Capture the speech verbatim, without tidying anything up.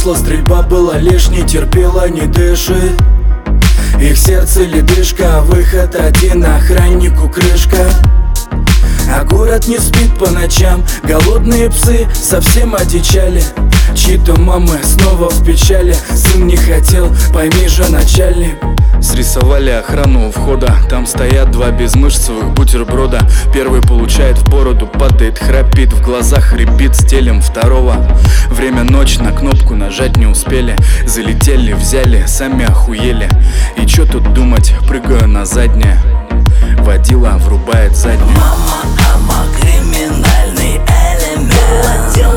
вышла, стрельба была лишней, терпела, не дышит. Их сердце ледышка, выход один, охраннику крышка. А город не спит по ночам, голодные псы совсем одичали. Чьи-то мамы снова в печали, сын не хотел, пойми же, начальник. Срисовали охрану у входа, там стоят два безмышцевых бутерброда. Первый получает в бороду, падает, храпит, в глазах рябит, стелем второго. Время ночь, на кнопку нажать не успели. Залетели, взяли, сами охуели. И чё тут думать, прыгаю на заднее. Водила врубает заднее. Мама, ама, криминальный элемент.